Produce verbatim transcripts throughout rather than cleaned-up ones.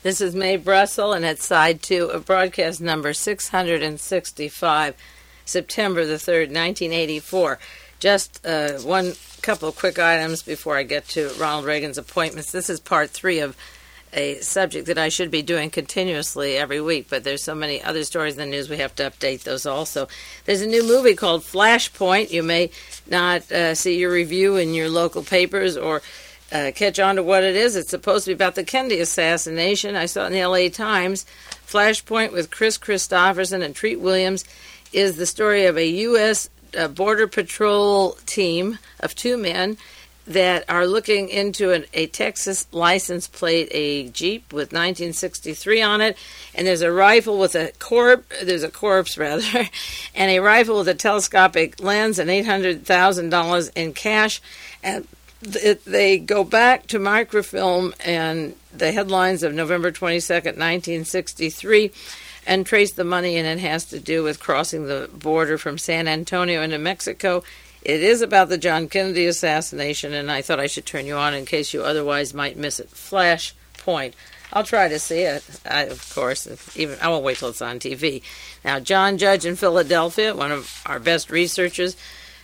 This is Mae Brussel, and it's side two of broadcast number six hundred sixty-five, September the third, nineteen eighty-four. Just uh, one couple of quick items before I get to Ronald Reagan's appointments. This is part three of a subject that I should be doing continuously every week, but there's so many other stories in the news we have to update those also. There's a new movie called Flashpoint. You may not uh, see your review in your local papers or uh, catch on to what it is. It's supposed to be about the Kennedy assassination. I saw it in the L A Times. Flashpoint with Chris Christopherson and Treat Williams is the story of a U S uh, Border Patrol team of two men that are looking into an, a Texas license plate, a Jeep with nineteen sixty-three on it, and there's a rifle with a corpse, there's a corpse rather, and a rifle with a telescopic lens and eight hundred thousand dollars in cash. And th- they go back to microfilm and the headlines of November twenty-second, nineteen sixty-three, and trace the money, and it has to do with crossing the border from San Antonio into Mexico. It is about the John Kennedy assassination, and I thought I should turn you on in case you otherwise might miss it. Flashpoint. I'll try to see it, I, of course. Even I won't wait till it's on T V. Now, John Judge in Philadelphia, one of our best researchers,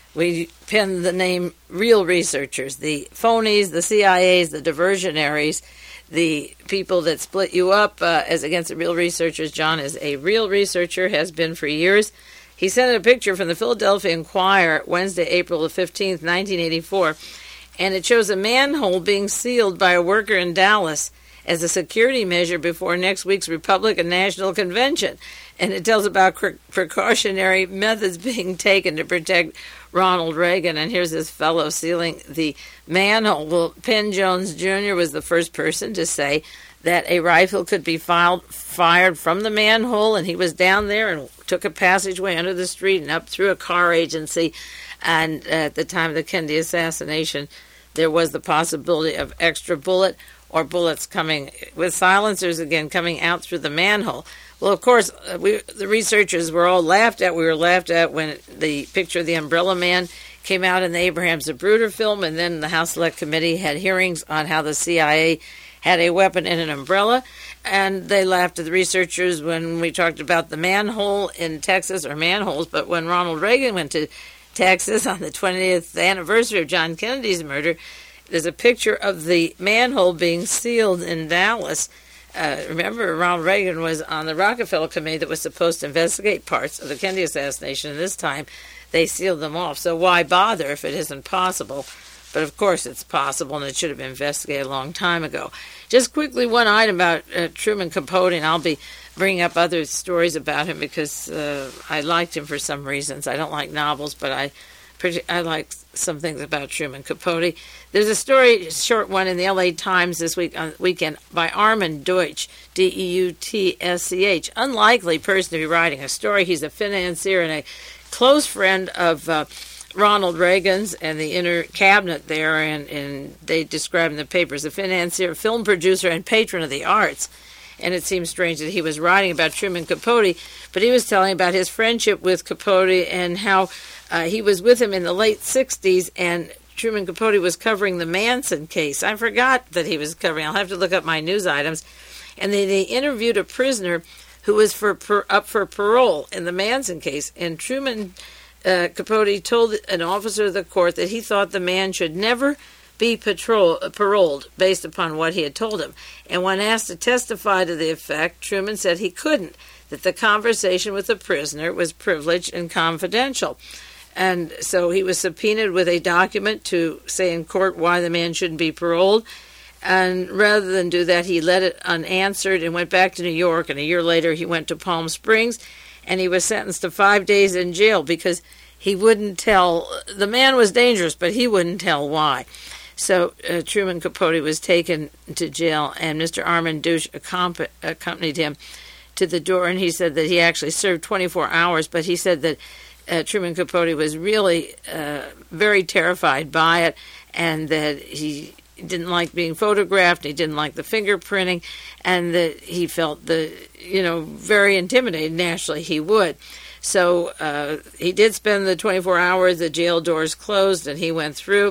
we penned the name real researchers, the phonies, the C I As, the diversionaries, the people that split you up uh, as against the real researchers. John is a real researcher, has been for years. He sent a picture from the Philadelphia Inquirer Wednesday, April the fifteenth, nineteen eighty-four, and it shows a manhole being sealed by a worker in Dallas as a security measure before next week's Republican National Convention. And it tells about pre- precautionary methods being taken to protect Ronald Reagan. And here's this fellow sealing the manhole. Well, Penn Jones Junior was the first person to say that a rifle could be filed, fired from the manhole, and he was down there and took a passageway under the street and up through a car agency. And at the time of the Kennedy assassination, there was the possibility of extra bullet or bullets coming with silencers again coming out through the manhole. Well, of course, we, the researchers were all laughed at. We were laughed at when the picture of the Umbrella Man came out in the Abraham Zapruder film, and then the House Select Committee had hearings on how the C I A had a weapon in an umbrella, and they laughed at the researchers when we talked about the manhole in Texas, or manholes, but when Ronald Reagan went to Texas on the twentieth anniversary of John Kennedy's murder, there's a picture of the manhole being sealed in Dallas. Uh, remember, Ronald Reagan was on the Rockefeller Committee that was supposed to investigate parts of the Kennedy assassination, and this time they sealed them off. So why bother if it isn't possible? But of course it's possible, and it should have been investigated a long time ago. Just quickly, one item about uh, Truman Capote, and I'll be bringing up other stories about him because uh, I liked him for some reasons. I don't like novels, but I pretty, I like some things about Truman Capote. There's a story, a short one, in the L A Times this week on weekend by Armand Deutsch, D E U T S C H. Unlikely person to be writing a story. He's a financier and a close friend of Uh, Ronald Reagan's and the inner cabinet there, and, and they describe in the papers a financier, film producer, and patron of the arts. And it seems strange that he was writing about Truman Capote, but he was telling about his friendship with Capote and how uh, he was with him in the late sixties, and Truman Capote was covering the Manson case. I forgot that he was covering. I'll have to look up my news items. And they, they interviewed a prisoner who was for per, up for parole in the Manson case, and Truman Uh, Capote told an officer of the court that he thought the man should never be patrol, uh, paroled based upon what he had told him. And when asked to testify to the effect, Truman said he couldn't, that the conversation with the prisoner was privileged and confidential. And so he was subpoenaed with a document to say in court why the man shouldn't be paroled. And rather than do that, he let it unanswered and went back to New York. And a year later, he went to Palm Springs, and he was sentenced to five days in jail because he wouldn't tell. The man was dangerous, but he wouldn't tell why. So uh, Truman Capote was taken to jail, and Mister Armand Deutsch accomp- accompanied him to the door, and he said that he actually served twenty-four hours, but he said that uh, Truman Capote was really uh, very terrified by it, and that he didn't like being photographed, he didn't like the fingerprinting, and that he felt the, you know, very intimidated. Naturally, he would. So uh, he did spend the twenty-four hours, the jail doors closed, and he went through.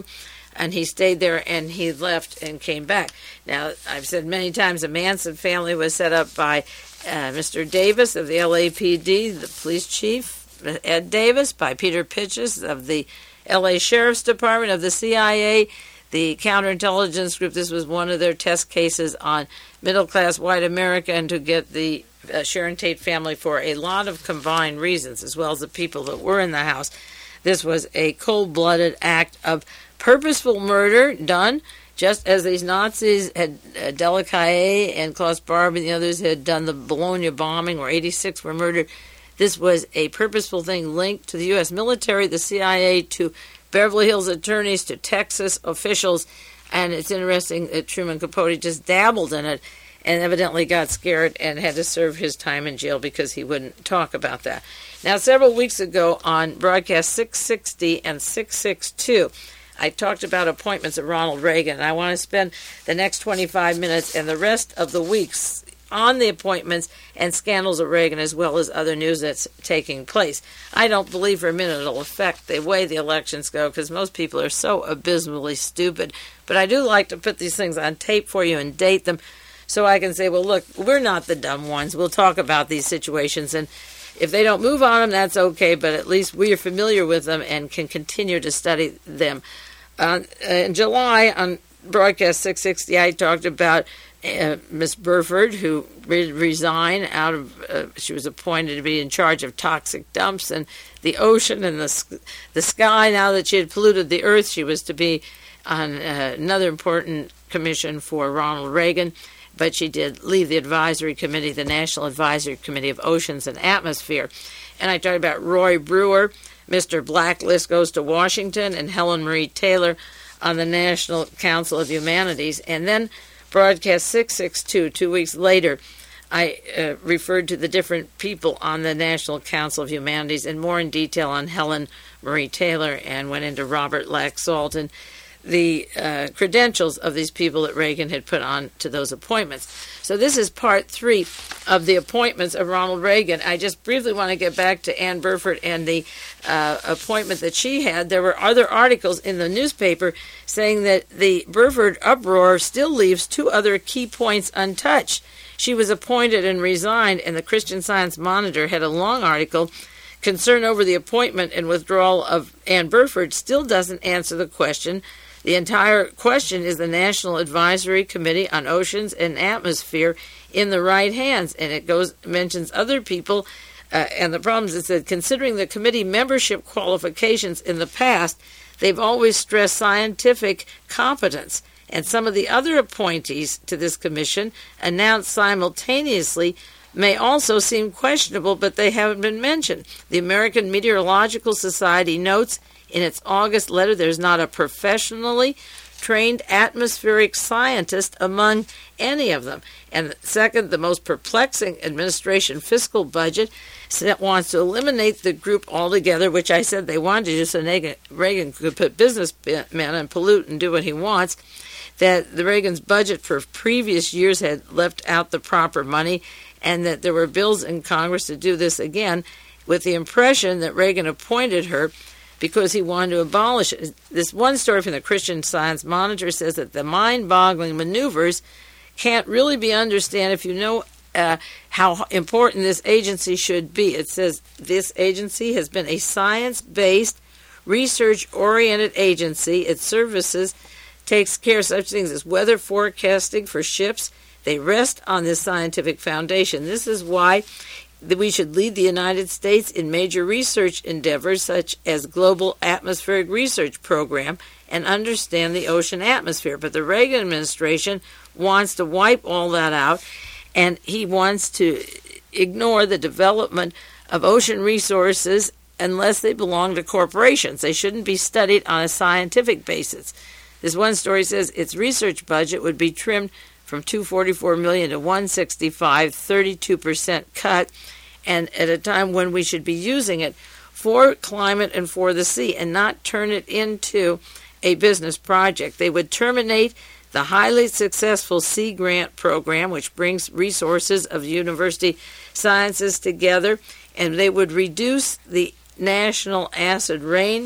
and he stayed there, and he left and came back. Now, I've said many times the Manson family was set up by uh, Mister Davis of the L A P D, the police chief, Ed Davis, by Peter Pitches of the L A Sheriff's Department, of the C I A, the counterintelligence group. This was one of their test cases on middle-class white America, and to get the uh, Sharon Tate family for a lot of combined reasons, as well as the people that were in the house. This was a cold-blooded act of purposeful murder done just as these Nazis had, uh, Delacaille and Klaus Barb and the others had done the Bologna bombing, where eighty-six were murdered. This was a purposeful thing linked to the U S military, the C I A, to Beverly Hills attorneys, to Texas officials, and it's interesting that Truman Capote just dabbled in it and evidently got scared and had to serve his time in jail because he wouldn't talk about that. Now, several weeks ago on broadcast six sixty and six sixty-two, I talked about appointments of Ronald Reagan, and I want to spend the next twenty-five minutes and the rest of the weeks on the appointments and scandals of Reagan, as well as other news that's taking place. I don't believe for a minute it'll affect the way the elections go, because most people are so abysmally stupid. But I do like to put these things on tape for you and date them, so I can say, well, look, we're not the dumb ones. We'll talk about these situations, and if they don't move on them, that's okay, but at least we are familiar with them and can continue to study them. Uh, in July, on broadcast six sixty, I talked about uh, Miss Burford, who re- resigned out of, uh, she was appointed to be in charge of toxic dumps and the ocean and the, the sky. Now that she had polluted the earth, she was to be on uh, another important commission for Ronald Reagan, but she did leave the advisory committee, the National Advisory Committee of Oceans and Atmosphere. And I talked about Roy Brewer, Mister Blacklist goes to Washington, and Helen Marie Taylor on the National Council of Humanities. And then broadcast six sixty-two, two weeks later, I uh, referred to the different people on the National Council of Humanities and more in detail on Helen Marie Taylor, and went into Robert Laxalt and the uh, credentials of these people that Reagan had put on to those appointments. So this is part three of the appointments of Ronald Reagan. I just briefly want to get back to Ann Burford and the uh, appointment that she had. There were other articles in the newspaper saying that the Burford uproar still leaves two other key points untouched. She was appointed and resigned, and the Christian Science Monitor had a long article. Concern over the appointment and withdrawal of Ann Burford still doesn't answer the question. The entire question is the National Advisory Committee on Oceans and Atmosphere in the right hands, and it goes mentions other people. Uh, and the problem is that considering the committee membership qualifications in the past, they've always stressed scientific competence. And some of the other appointees to this commission, announced simultaneously, may also seem questionable, but they haven't been mentioned. The American Meteorological Society notes in its August letter there's not a professionally trained atmospheric scientist among any of them. And second, the most perplexing administration fiscal budget wants to eliminate the group altogether, which I said they wanted to do so Reagan could put businessmen and pollute and do what he wants. That the Reagan's budget for previous years had left out the proper money, and that there were bills in Congress to do this again, with the impression that Reagan appointed her because he wanted to abolish it. This one story from the Christian Science Monitor says that the mind-boggling maneuvers can't really be understood if you know uh, how important this agency should be. It says this agency has been a science-based, research-oriented agency. Its services takes care of such things as weather forecasting for ships. They rest on this scientific foundation. This is why that we should lead the United States in major research endeavors such as Global Atmospheric Research Program and understand the ocean atmosphere. But the Reagan administration wants to wipe all that out, and he wants to ignore the development of ocean resources unless they belong to corporations. They shouldn't be studied on a scientific basis. This one story says its research budget would be trimmed from two hundred forty-four million dollars to one hundred sixty-five dollars, thirty-two percent cut, and at a time when we should be using it for climate and for the sea and not turn it into a business project. They would terminate the highly successful Sea Grant program, which brings resources of university sciences together, and they would reduce the National Acid Rain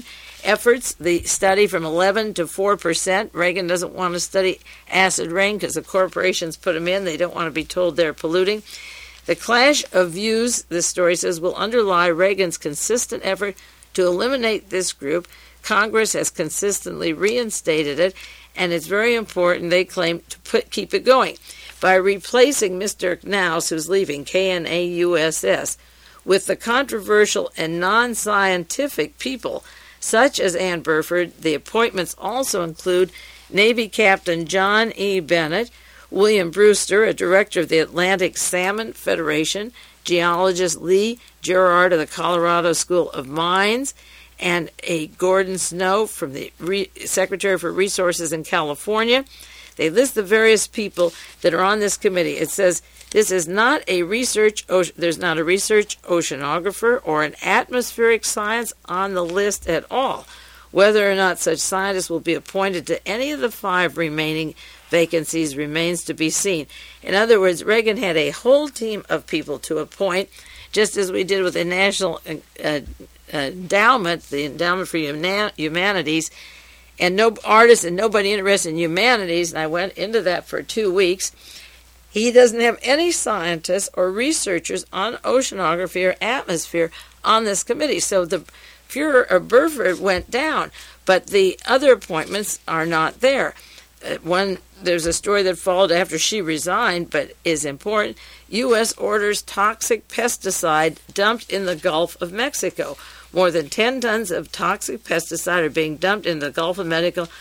efforts the study from eleven to four percent. Reagan doesn't want to study acid rain because the corporations put them in. They don't want to be told they're polluting. The clash of views, this story says, will underlie Reagan's consistent effort to eliminate this group. Congress has consistently reinstated it, and it's very important, they claim, to put keep it going by replacing Mister Knaus, who's leaving, K N A U S S, with the controversial and non-scientific people such as Ann Burford. The appointments also include Navy Captain John E. Bennett, William Brewster, a director of the Atlantic Salmon Federation, geologist Lee Gerard of the Colorado School of Mines, and a Gordon Snow from the Re- Secretary for Resources in California. They list the various people that are on this committee. It says this is not a research, there's not a research oceanographer or an atmospheric science on the list at all. Whether or not such scientists will be appointed to any of the five remaining vacancies remains to be seen. In other words, Reagan had a whole team of people to appoint, just as we did with the National uh, Endowment, the Endowment for Humanities, and no artists and nobody interested in humanities, and I went into that for two weeks. He doesn't have any scientists or researchers on oceanography or atmosphere on this committee. So the Fuhrer of Burford went down, but the other appointments are not there. Uh, one, there's a story that followed after she resigned, but is important. U S orders toxic pesticide dumped in the Gulf of Mexico. More than ten tons of toxic pesticide are being dumped in the Gulf of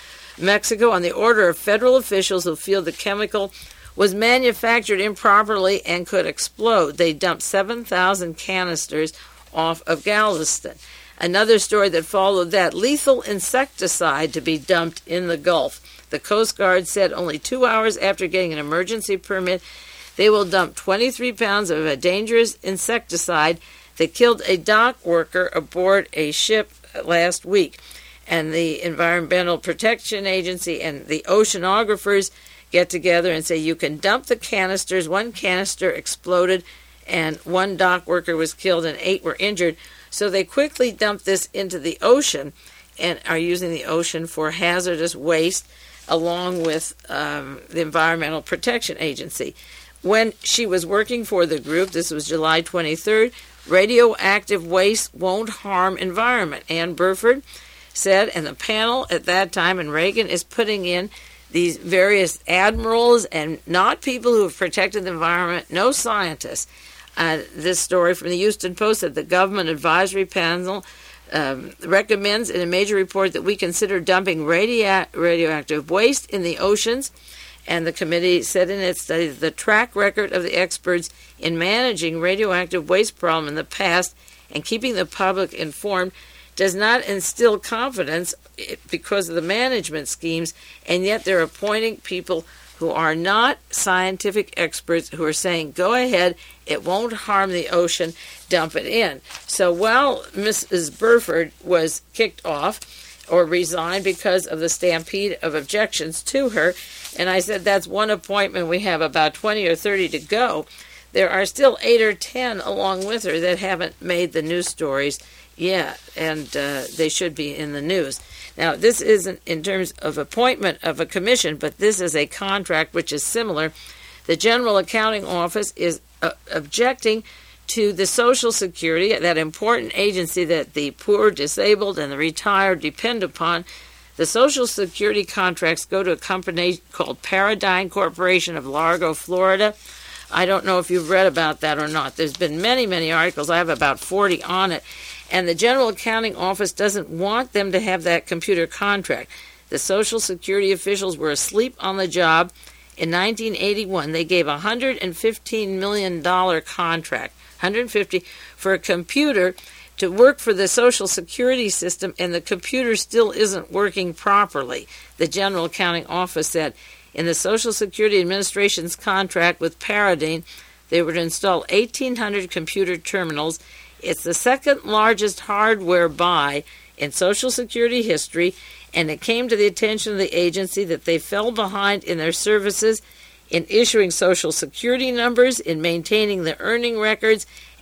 Mexico on the order of federal officials who feel the chemical was manufactured improperly and could explode. They dumped seven thousand canisters off of Galveston. Another story that followed that, lethal insecticide to be dumped in the Gulf. The Coast Guard said only two hours after getting an emergency permit, they will dump twenty-three pounds of a dangerous insecticide that killed a dock worker aboard a ship last week. And the Environmental Protection Agency and the oceanographers get together and say you can dump the canisters. One canister exploded and one dock worker was killed and eight were injured. So they quickly dumped this into the ocean and are using the ocean for hazardous waste along with um, the Environmental Protection Agency. When she was working for the group, this was July twenty-third, radioactive waste won't harm environment. Ann Burford said, and the panel at that time, and Reagan is putting in these various admirals and not people who have protected the environment, no scientists. Uh, this story from the Houston Post said the government advisory panel um, recommends in a major report that we consider dumping radio- radioactive waste in the oceans. And the committee said in its study that the track record of the experts in managing radioactive waste problem in the past and keeping the public informed does not instill confidence because of the management schemes, and yet they're appointing people who are not scientific experts who are saying, go ahead, it won't harm the ocean, dump it in. So while Missus Burford was kicked off or resigned because of the stampede of objections to her, and I said that's one appointment, we have about twenty or thirty to go, there are still eight or ten along with her that haven't made the news stories yet, and uh, they should be in the news. Now, this isn't in terms of appointment of a commission, but this is a contract which is similar. The General Accounting Office is uh, objecting to the Social Security, that important agency that the poor, disabled, and the retired depend upon. The Social Security contracts go to a company called Paradigm Corporation of Largo, Florida. I don't know if you've read about that or not. There's been many, many articles. I have about forty on it. And the General Accounting Office doesn't want them to have that computer contract. The Social Security officials were asleep on the job. In nineteen eighty-one, they gave a one hundred fifteen million dollars contract, one hundred fifty for a computer to work for the Social Security system, and the computer still isn't working properly. The General Accounting Office said in the Social Security Administration's contract with Paradigm, they were to install eighteen hundred computer terminals. It's the second largest hardware buy in Social Security history, and it came to the attention of the agency that they fell behind in their services in issuing Social Security numbers, in maintaining the earning records,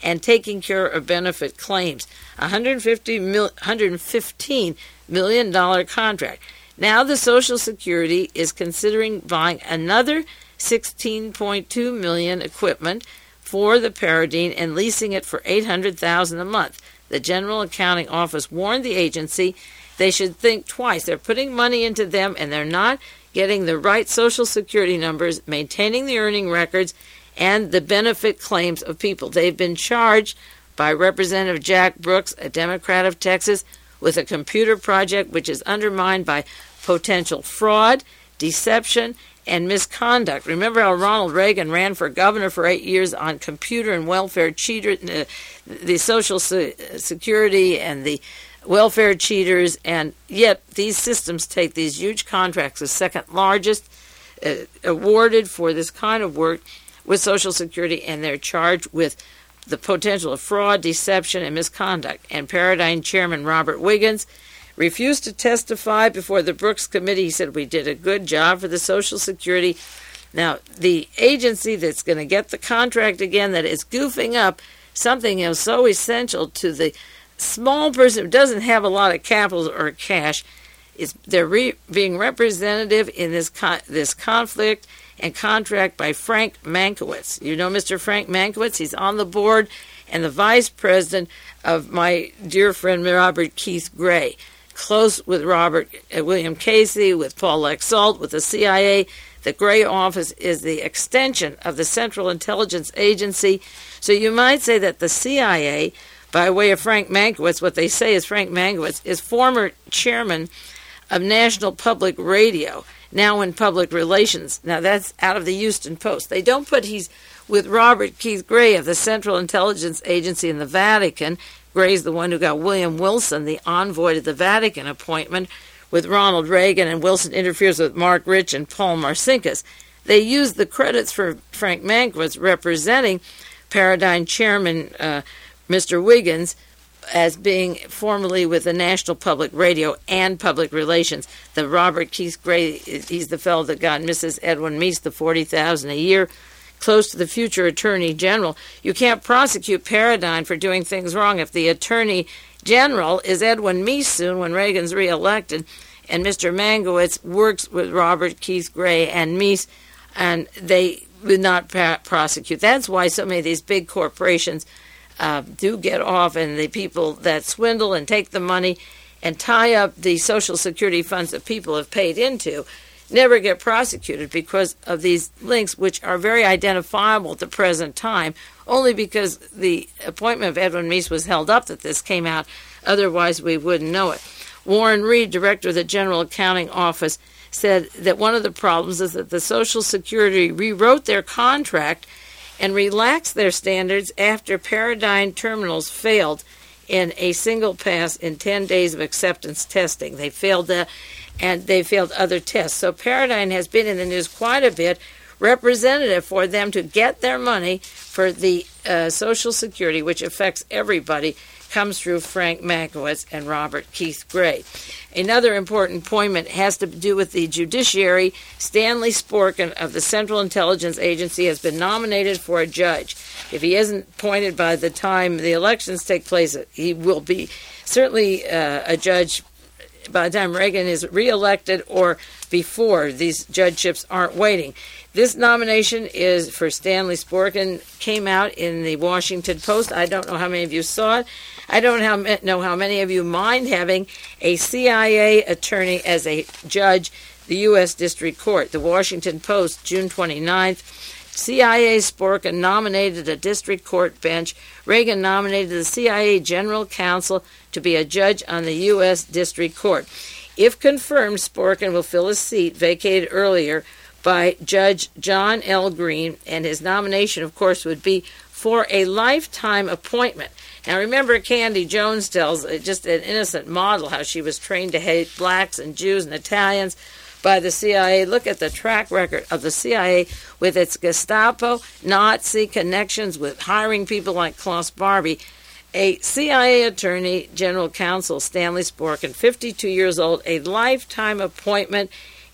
and taking care of benefit claims. A one hundred fifteen million dollars contract. Now the Social Security is considering buying another sixteen point two million dollars equipment for the Paradigm and leasing it for eight hundred thousand dollars a month. The General Accounting Office warned the agency they should think twice. They're putting money into them and they're not getting the right Social Security numbers, maintaining the earning records, and the benefit claims of people. They've been charged by Representative Jack Brooks, a Democrat of Texas, with a computer project which is undermined by potential fraud, deception, and misconduct. Remember how Ronald Reagan ran for governor for eight years on computer and welfare cheaters, uh, the Social Security and the welfare cheaters, and yet these systems take these huge contracts, the second largest uh, awarded for this kind of work with Social Security, and they're charged with the potential of fraud, deception, and misconduct. And Paradigm Chairman Robert Wiggins refused to testify before the Brooks Committee. He said, we did a good job for the Social Security. Now, the agency that's going to get the contract again, that is goofing up something you know, so essential to the small person who doesn't have a lot of capital or cash, is they're re- being representative in this con- this conflict and contract by Frank Mankiewicz. You know Mister Frank Mankiewicz? He's on the board and the vice president of my dear friend Robert Keith Gray, close with Robert uh, William Casey, with Paul Lexalt, with the C I A. The Gray office is the extension of the Central Intelligence Agency. So you might say that the C I A, by way of Frank Mankiewicz, what they say is Frank Mankiewicz is former chairman of National Public Radio, now in public relations. Now that's out of the Houston Post. They don't put he's with Robert Keith Gray of the Central Intelligence Agency in the Vatican. Gray's the one who got William Wilson, the envoy to the Vatican appointment, with Ronald Reagan, and Wilson interferes with Mark Rich and Paul Marcinkus. They use the credits for Frank Mankiewicz representing Paradigm Chairman uh, Mister Wiggins as being formerly with the National Public Radio and Public Relations. The Robert Keith Gray, he's the fellow that got Missus Edwin Meese the forty thousand dollars a year, close to the future Attorney General. You can't prosecute Paradigm for doing things wrong if the Attorney General is Edwin Meese soon when Reagan's reelected, and Mister Mankiewicz works with Robert Keith Gray and Meese, and they would not pa- prosecute. That's why so many of these big corporations uh, do get off, and the people that swindle and take the money and tie up the Social Security funds that people have paid into never get prosecuted because of these links, which are very identifiable at the present time, only because the appointment of Edwin Meese was held up that this came out. Otherwise, we wouldn't know it. Warren Reed, director of the General Accounting Office, said that one of the problems is that the Social Security rewrote their contract and relaxed their standards after Paradigm terminals failed in a single pass in ten days of acceptance testing. They failed that, and they failed other tests. So Paradigm has been in the news quite a bit, representative for them to get their money for the uh, Social Security, which affects everybody, comes through Frank Mankiewicz and Robert Keith Gray. Another important appointment has to do with the judiciary. Stanley Sporkin of the Central Intelligence Agency has been nominated for a judge. If he isn't appointed by the time the elections take place, he will be certainly uh, a judge by the time Reagan is reelected or before. These judgeships aren't waiting. This nomination is for Stanley Sporkin, came out in the Washington Post. I don't know how many of you saw it. I don't know how many of you mind having a C I A attorney as a judge, the U S District Court. The Washington Post, June twenty-ninth. C I A Sporkin nominated a district court bench. Reagan nominated the C I A General Counsel to be a judge on the U S District Court. If confirmed, Sporkin will fill a seat vacated earlier by Judge John L. Green, and his nomination, of course, would be for a lifetime appointment. Now, remember, Candy Jones tells uh, just an innocent model how she was trained to hate blacks and Jews and Italians by the C I A. Look at the track record of the C I A with its Gestapo, Nazi connections with hiring people like Klaus Barbie. A C I A Attorney General Counsel, Stanley Sporkin, fifty-two years old, a lifetime appointment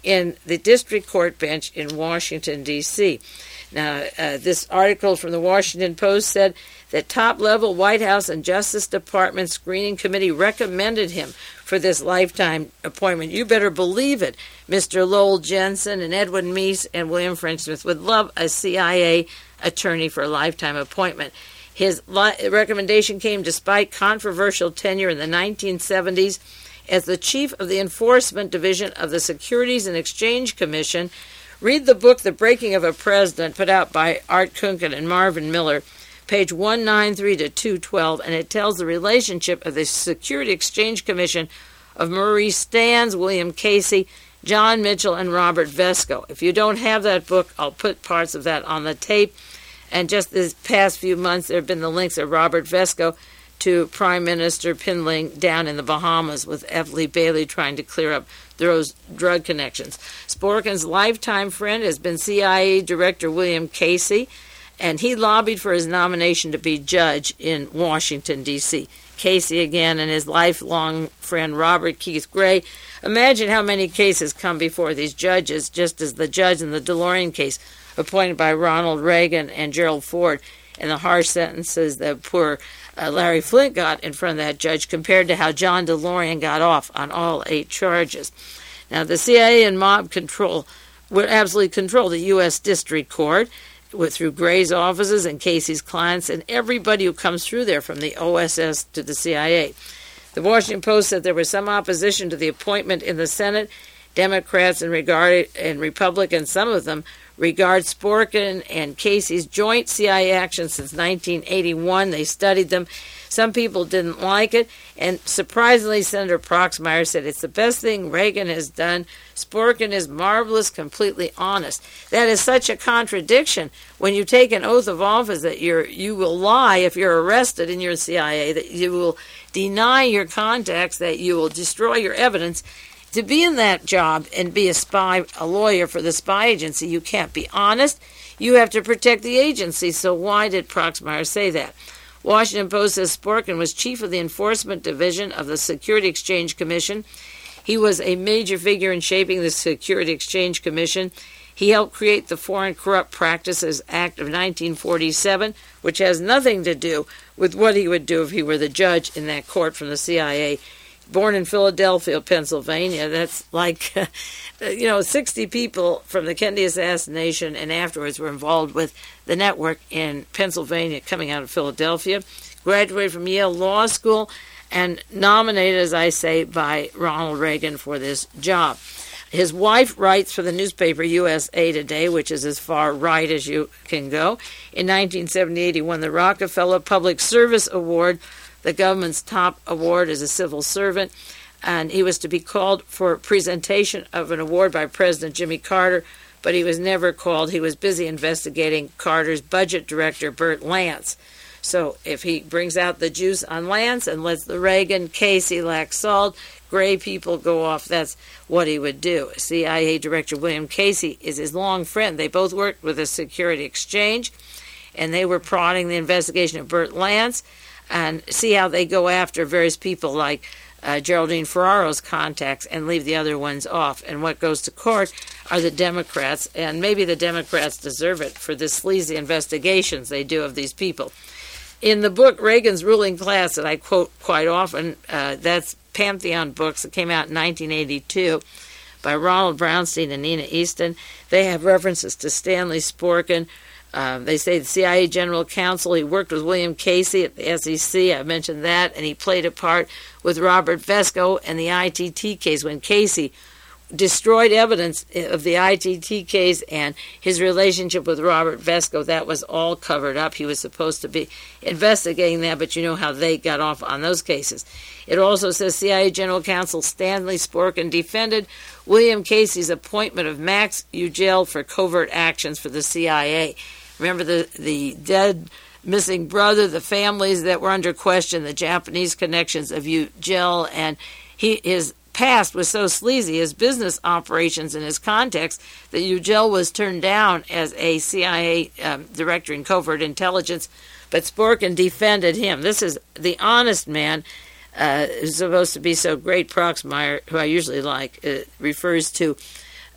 in the district court bench in Washington, D C Now, uh, this article from the Washington Post said that top-level White House and Justice Department screening committee recommended him for this lifetime appointment. You better believe it. Mister Lowell Jensen and Edwin Meese and William French Smith would love a C I A attorney for a lifetime appointment. His li- recommendation came despite controversial tenure in the nineteen seventies as the chief of the Enforcement Division of the Securities and Exchange Commission. Read the book, The Breaking of a President, put out by Art Kunken and Marvin Miller, page one ninety-three to two twelve, and it tells the relationship of the Security Exchange Commission of Maurice Stans, William Casey, John Mitchell, and Robert Vesco. If you don't have that book, I'll put parts of that on the tape. And just this past few months, there have been the links of Robert Vesco to Prime Minister Pinling down in the Bahamas with F. Lee Bailey trying to clear up those drug connections. Sporkin's lifetime friend has been C I A Director William Casey, and he lobbied for his nomination to be judge in Washington, D C Casey again and his lifelong friend Robert Keith Gray. Imagine how many cases come before these judges, just as the judge in the DeLorean case, appointed by Ronald Reagan and Gerald Ford, and the harsh sentences that poor uh, Larry Flint got in front of that judge compared to how John DeLorean got off on all eight charges. Now, the C I A and mob control would absolutely control the U S District Court with, through Gray's offices and Casey's clients and everybody who comes through there from the O S S to the C I A. The Washington Post said there was some opposition to the appointment in the Senate. Democrats and, regard, and Republicans, some of them, regard Sporkin and Casey's joint C I A action since nineteen eighty-one. They studied them. Some people didn't like it, and surprisingly, Senator Proxmire said it's the best thing Reagan has done. Sporkin is marvelous, completely honest. That is such a contradiction. When you take an oath of office that you're, you will lie if you're arrested in your C I A, that you will deny your contacts, that you will destroy your evidence. To be in that job and be a spy, a lawyer for the spy agency, you can't be honest. You have to protect the agency. So why did Proxmire say that? Washington Post says Sporkin was chief of the Enforcement Division of the Security Exchange Commission. He was a major figure in shaping the Security Exchange Commission. He helped create the Foreign Corrupt Practices Act of nineteen forty-seven, which has nothing to do with what he would do if he were the judge in that court from the C I A. Born in Philadelphia, Pennsylvania, that's like, you know, sixty people from the Kennedy assassination and afterwards were involved with the network in Pennsylvania coming out of Philadelphia. Graduated from Yale Law School and nominated, as I say, by Ronald Reagan for this job. His wife writes for the newspaper U S A Today, which is as far right as you can go. In nineteen seventy-eight, he won the Rockefeller Public Service Award, the government's top award as a civil servant, and he was to be called for presentation of an award by President Jimmy Carter, but he was never called. He was busy investigating Carter's budget director, Burt Lance. So if he brings out the juice on Lance and lets the Reagan, Casey lack salt, Gray people go off, that's what he would do. C I A Director William Casey is his long friend. They both worked with the Security Exchange, and they were prodding the investigation of Burt Lance, and see how they go after various people like uh, Geraldine Ferraro's contacts and leave the other ones off. And what goes to court are the Democrats, and maybe the Democrats deserve it for the sleazy investigations they do of these people. In the book Reagan's Ruling Class that I quote quite often, uh, that's Pantheon Books, that came out in nineteen eighty-two by Ronald Brownstein and Nina Easton. They have references to Stanley Sporkin. Uh, they say the C I A General Counsel, he worked with William Casey at the S E C, I mentioned that, and he played a part with Robert Vesco in the I T T case when Casey destroyed evidence of the I T T case and his relationship with Robert Vesco. That was all covered up. He was supposed to be investigating that, but you know how they got off on those cases. It also says C I A General Counsel Stanley Sporkin defended William Casey's appointment of Max Ugel for covert actions for the C I A. Remember the, the dead missing brother, the families that were under question, the Japanese connections of Ugel, and he his past was so sleazy, his business operations and his contacts, that Ugel was turned down as a C I A um, director in covert intelligence, but Sporkin defended him. This is the honest man uh, who's supposed to be so great. Proxmire, who I usually like, uh, refers to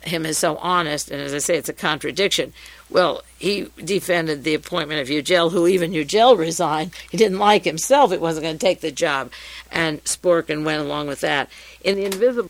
him as so honest, and as I say, it's a contradiction. Well, he defended the appointment of Ugel, who even Ugel resigned. He didn't like himself. He wasn't going to take the job. And Sporkin went along with that. In the invisible,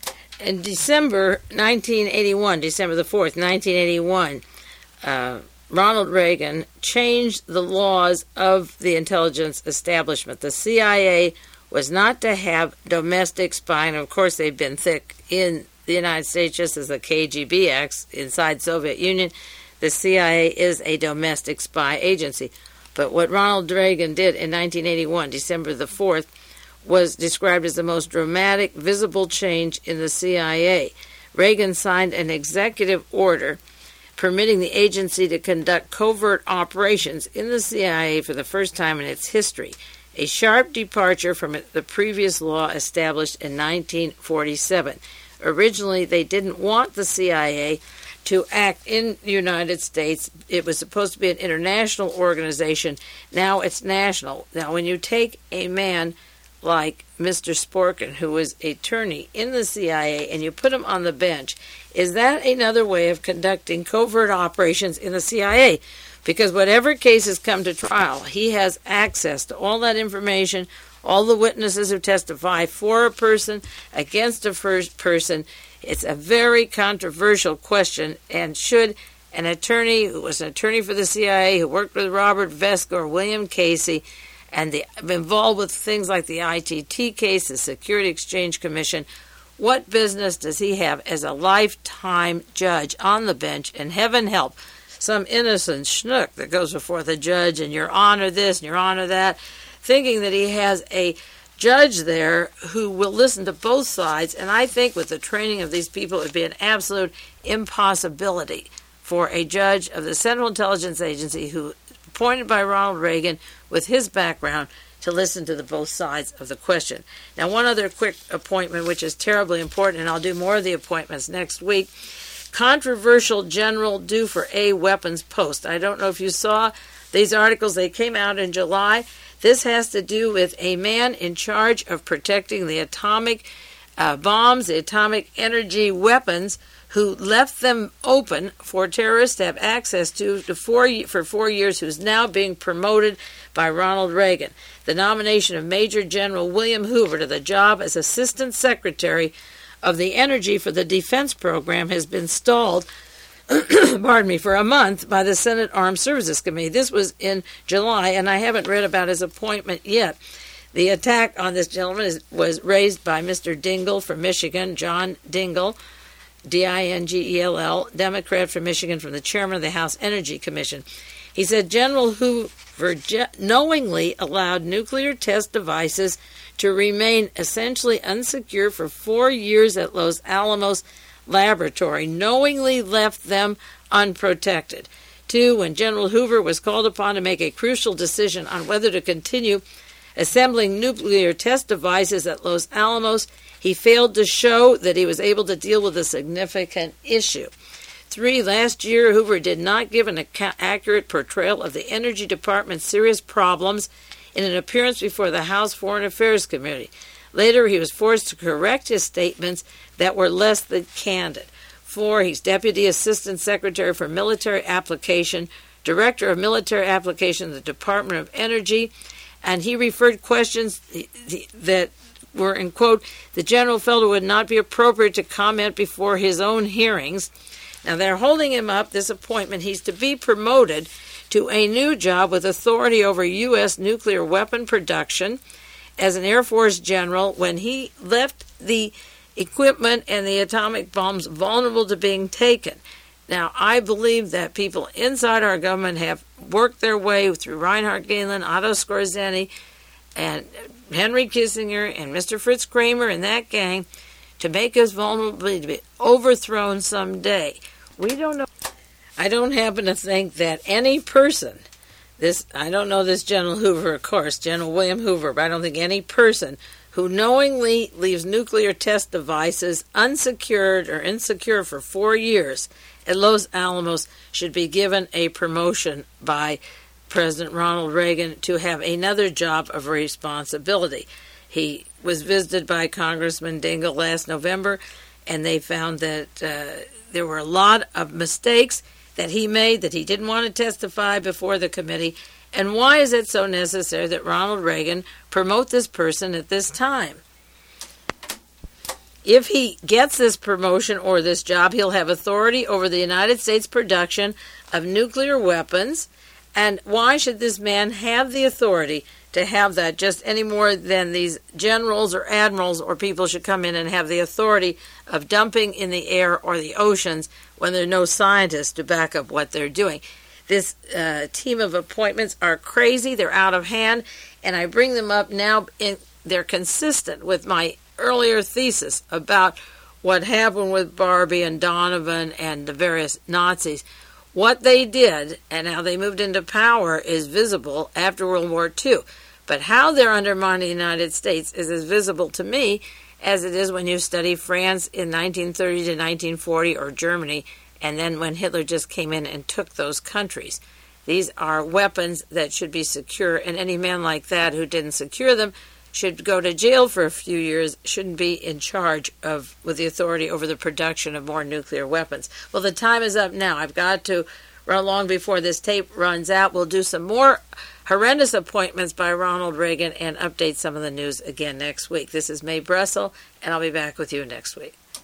in December nineteen eighty-one, December the fourth, nineteen eighty-one, uh, Ronald Reagan changed the laws of the intelligence establishment. The C I A was not to have domestic spying. Of course, they've been thick in the United States, just as the K G B acts inside Soviet Union. The C I A is a domestic spy agency. But what Ronald Reagan did in nineteen eighty-one, December the fourth, was described as the most dramatic, visible change in the C I A. Reagan signed an executive order permitting the agency to conduct covert operations in the C I A for the first time in its history, a sharp departure from the previous law established in nineteen forty-seven. Originally, they didn't want the C I A to act in the United States. It was supposed to be an international organization. Now it's national. Now, when you take a man like Mister Sporkin, who was attorney in the C I A, and you put him on the bench, is that another way of conducting covert operations in the C I A? Because whatever cases come to trial, he has access to all that information, all the witnesses who testify for a person, against a first person. It's a very controversial question, and should an attorney who was an attorney for the C I A, who worked with Robert Vesco or William Casey, and the, involved with things like the I T T case, the Security Exchange Commission, what business does he have as a lifetime judge on the bench? And heaven help some innocent schnook that goes before the judge, and your honor this and your honor that, thinking that he has a judge there who will listen to both sides. And I think with the training of these people, it would be an absolute impossibility for a judge of the Central Intelligence Agency, who appointed by Ronald Reagan with his background, to listen to the both sides of the question. Now, one other quick appointment, which is terribly important, and I'll do more of the appointments next week. Controversial general due for a weapons post. I don't know if you saw these articles. They came out in July. This has to do with a man in charge of protecting the atomic uh, bombs, the atomic energy weapons, who left them open for terrorists to have access to, to four, for four years, who's now being promoted by Ronald Reagan. The nomination of Major General William Hoover to the job as Assistant Secretary of the Energy for the Defense Program has been stalled pardon me, for a month by the Senate Armed Services Committee. This was in July, and I haven't read about his appointment yet. The attack on this gentleman is, was raised by Mister Dingell from Michigan, John Dingell, D I N G E L L, Democrat from Michigan, from the chairman of the House Energy Commission. He said General Hoover knowingly allowed nuclear test devices to remain essentially unsecure for four years at Los Alamos Laboratory, knowingly left them unprotected. Two, when General Hoover was called upon to make a crucial decision on whether to continue assembling nuclear test devices at Los Alamos, he failed to show that he was able to deal with a significant issue. Three, last year, Hoover did not give an ac- accurate portrayal of the Energy Department's serious problems in an appearance before the House Foreign Affairs Committee. Later, he was forced to correct his statements that were less than candid. Four, he's Deputy Assistant Secretary for Military Application, Director of Military Application in the Department of Energy, and he referred questions that were, in quote, the general felt it would not be appropriate to comment before his own hearings. Now, they're holding him up, this appointment. He's to be promoted to a new job with authority over U S nuclear weapon production as an Air Force general when he left the equipment and the atomic bombs vulnerable to being taken. Now, I believe that people inside our government have worked their way through Reinhard Gehlen, Otto Skorzeny, and Henry Kissinger, and Mister Fritz Kramer and that gang to make us vulnerable to be overthrown someday. We don't know. I don't happen to think that any person, this I don't know this General Hoover, of course, General William Hoover, but I don't think any person who knowingly leaves nuclear test devices unsecured or insecure for four years at Los Alamos should be given a promotion by President Ronald Reagan to have another job of responsibility. He was visited by Congressman Dingell last November, and they found that uh, there were a lot of mistakes that he made, that he didn't want to testify before the committee. And why is it so necessary that Ronald Reagan promote this person at this time? If he gets this promotion or this job, he'll have authority over the United States production of nuclear weapons. And why should this man have the authority to have that just any more than these generals or admirals or people should come in and have the authority of dumping in the air or the oceans when there are no scientists to back up what they're doing? This uh, team of appointments are crazy. They're out of hand. And I bring them up now. In, they're consistent with my earlier thesis about what happened with Barbie and Donovan and the various Nazis. What they did and how they moved into power is visible after World War Two. But how they're undermining the United States is as visible to me as it is when you study France in nineteen thirty to nineteen forty or Germany, and then when Hitler just came in and took those countries. These are weapons that should be secure, and any man like that who didn't secure them should go to jail for a few years, shouldn't be in charge of, with the authority over the production of more nuclear weapons. Well, the time is up now. I've got to run along before this tape runs out. We'll do some more horrendous appointments by Ronald Reagan and update some of the news again next week. This is Mae Brussel, and I'll be back with you next week.